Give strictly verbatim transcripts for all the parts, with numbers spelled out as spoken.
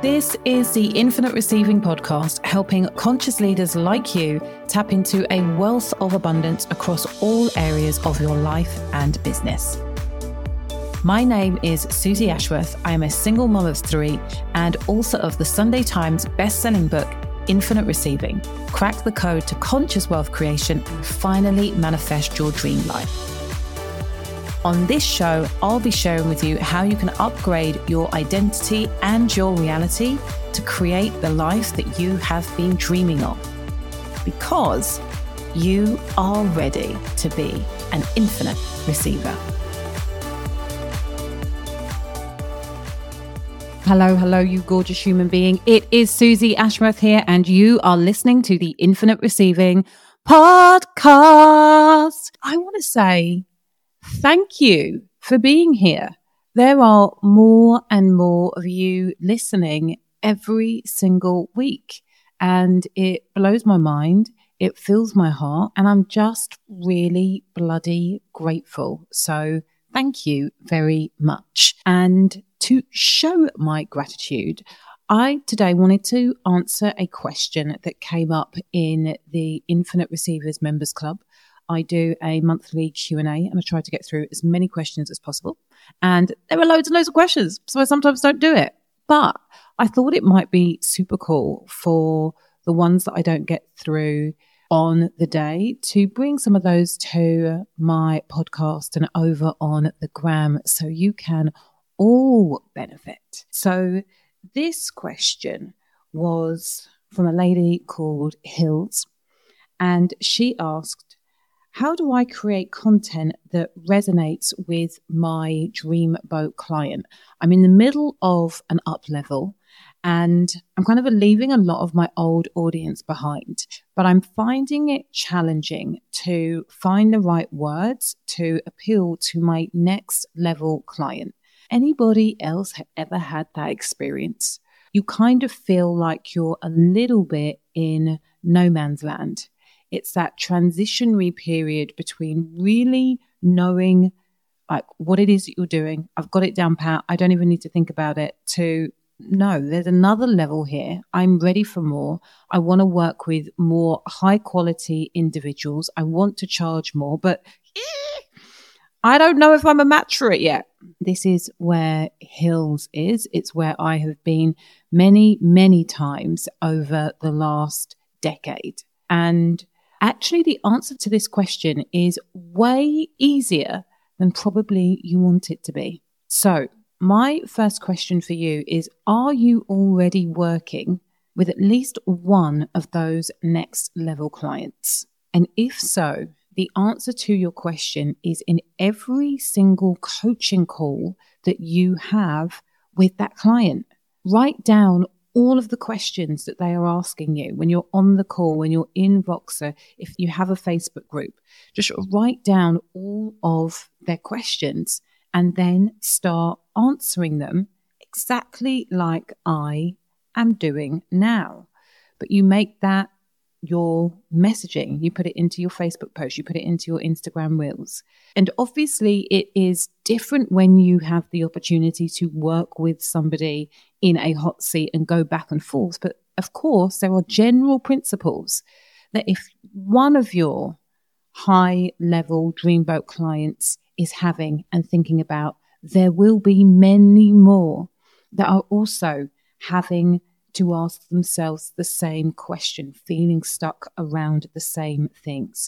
This is the Infinite Receiving Podcast, helping conscious leaders like you tap into a wealth of abundance across all areas of your life and business. My name is Susie Ashworth. I am a single mom of three and author of the Sunday Times best-selling book, Infinite Receiving: Crack the Code to Conscious Wealth Creation and Finally Manifest Your Dream Life. On this show, I'll be sharing with you how you can upgrade your identity and your reality to create the life that you have been dreaming of. Because you are ready to be an infinite receiver. Hello, hello, you gorgeous human being. It is Susie Ashworth here, and you are listening to the Infinite Receiving Podcast. I want to say thank you for being here. There are more and more of you listening every single week, and it blows my mind. It fills my heart, and I'm just really bloody grateful. So thank you very much. And to show my gratitude, I today wanted to answer a question that came up in the Infinite Receivers Members Club. I do a monthly Q and A, and I try to get through as many questions as possible. And there are loads and loads of questions, so I sometimes don't do it. But I thought it might be super cool for the ones that I don't get through on the day to bring some of those to my podcast and over on the gram so you can all benefit. So this question was from a lady called Hills, and she asked, how do I create content that resonates with my dream boat client? I'm in the middle of an up level and I'm kind of leaving a lot of my old audience behind, but I'm finding it challenging to find the right words to appeal to my next level client. Anybody else have ever had that experience? You kind of feel like you're a little bit in no man's land. It's that transitionary period between really knowing like what it is that you're doing. I've got it down pat. I don't even need to think about it, to no, there's another level here. I'm ready for more. I want to work with more high quality individuals. I want to charge more, but eh, I don't know if I'm a match for it yet. This is where Hills is. It's where I have been many, many times over the last decade. And actually, the answer to this question is way easier than probably you want it to be. So my first question for you is, are you already working with at least one of those next level clients? And if so, the answer to your question is in every single coaching call that you have with that client. Write down all of the questions that they are asking you when you're on the call, when you're in Voxer, if you have a Facebook group. Just write down all of their questions and then start answering them exactly like I am doing now. But you make that your messaging. You put it into your Facebook post, you put it into your Instagram reels. And obviously it is different when you have the opportunity to work with somebody in a hot seat and go back and forth. But of course, there are general principles that if one of your high level dreamboat clients is having and thinking about, there will be many more that are also having to ask themselves the same question, feeling stuck around the same things.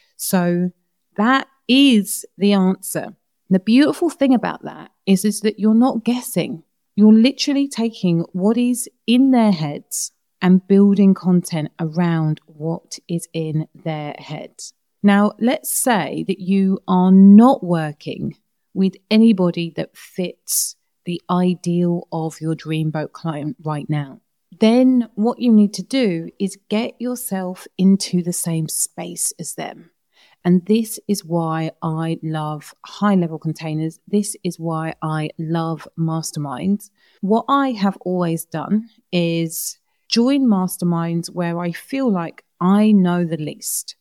So that is the answer. The beautiful thing about that is, is that you're not guessing. You're literally taking what is in their heads and building content around what is in their heads. Now, let's say that you are not working with anybody that fits the ideal of your dreamboat client right now. Then what you need to do is get yourself into the same space as them. And this is why I love high-level containers. This is why I love masterminds. What I have always done is join masterminds where I feel like I know the least.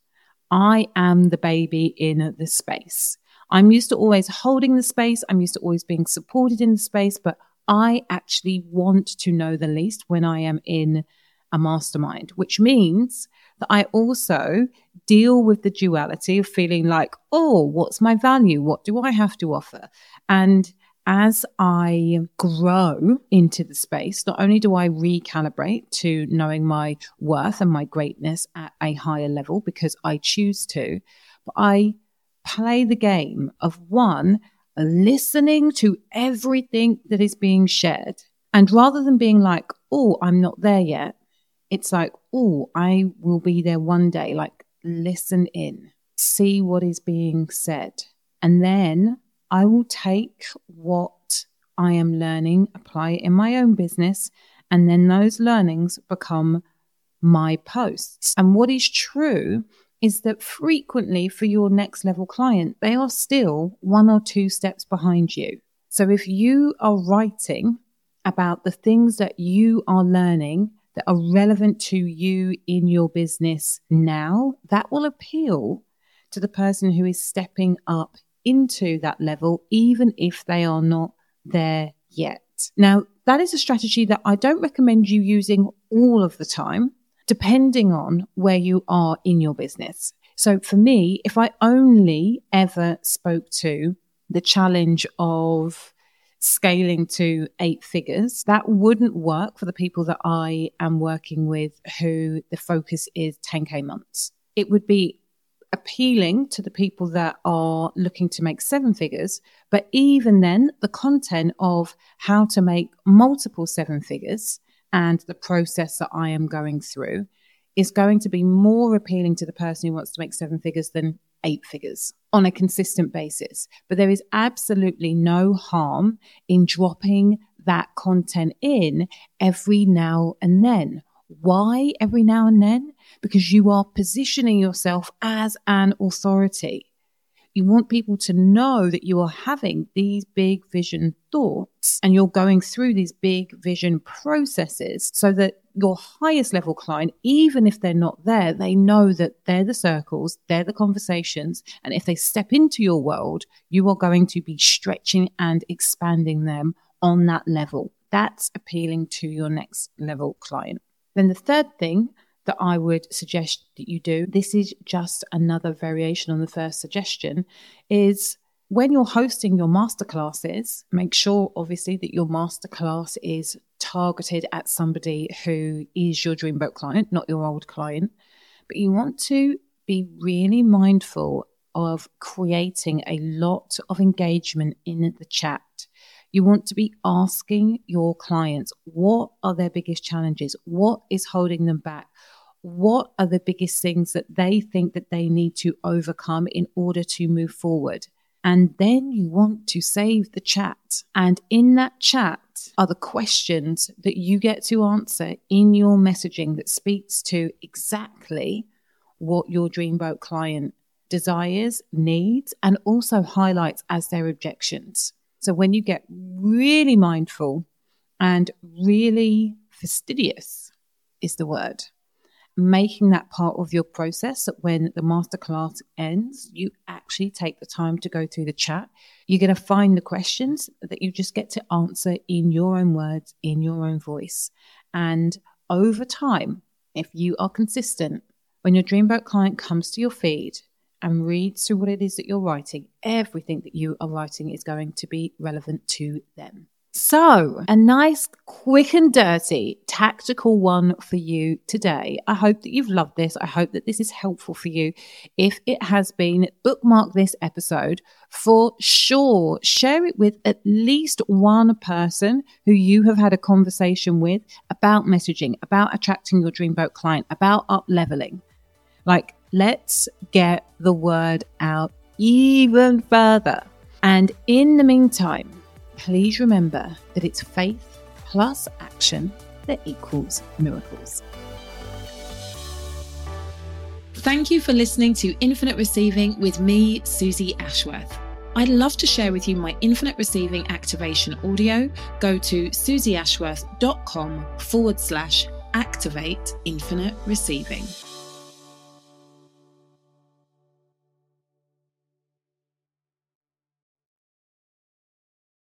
I am the baby in the space. I'm used to always holding the space. I'm used to always being supported in the space, but I actually want to know the least when I am in a mastermind, which means that I also deal with the duality of feeling like, oh, what's my value? What do I have to offer? And as I grow into the space, not only do I recalibrate to knowing my worth and my greatness at a higher level because I choose to, but I play the game of one, listening to everything that is being shared. And rather than being like, oh, I'm not there yet, it's like, oh, I will be there one day. Like, listen in, see what is being said. And then I will take what I am learning, apply it in my own business, and then those learnings become my posts. And what is true is that frequently for your next level client, they are still one or two steps behind you. So if you are writing about the things that you are learning that are relevant to you in your business now, that will appeal to the person who is stepping up into that level, even if they are not there yet. Now, that is a strategy that I don't recommend you using all of the time, depending on where you are in your business. So for me, if I only ever spoke to the challenge of scaling to eight figures, that wouldn't work for the people that I am working with who the focus is ten K months. It would be appealing to the people that are looking to make seven figures. But even then, the content of how to make multiple seven figures and the process that I am going through is going to be more appealing to the person who wants to make seven figures than eight figures on a consistent basis. But there is absolutely no harm in dropping that content in every now and then. Why every now and then? Because you are positioning yourself as an authority. You want people to know that you are having these big vision thoughts and you're going through these big vision processes so that your highest level client, even if they're not there, they know that they're the circles, they're the conversations. And if they step into your world, you are going to be stretching and expanding them on that level. That's appealing to your next level client. Then the third thing that I would suggest that you do, this is just another variation on the first suggestion, is when you're hosting your masterclasses, make sure obviously that your masterclass is targeted at somebody who is your dreamboat client, not your old client. But you want to be really mindful of creating a lot of engagement in the chat. You want to be asking your clients, what are their biggest challenges? What is holding them back? What are the biggest things that they think that they need to overcome in order to move forward? And then you want to save the chat. And in that chat are the questions that you get to answer in your messaging that speaks to exactly what your dreamboat client desires, needs, and also highlights as their objections. So when you get really mindful and really fastidious is the word, making that part of your process that when the masterclass ends, you actually take the time to go through the chat. You're going to find the questions that you just get to answer in your own words, in your own voice. And over time, if you are consistent, when your dreamboat client comes to your feed and reads through what it is that you're writing, everything that you are writing is going to be relevant to them. So, a nice, quick and dirty, tactical one for you today. I hope that you've loved this. I hope that this is helpful for you. If it has been, bookmark this episode for sure. Share it with at least one person who you have had a conversation with about messaging, about attracting your dreamboat client, about up leveling. Like, let's get the word out even further. And in the meantime, please remember that it's faith plus action that equals miracles. Thank you for listening to Infinite Receiving with me, Susie Ashworth. I'd love to share with you my Infinite Receiving activation audio. Go to susieashworth.com forward slash activate infinite receiving.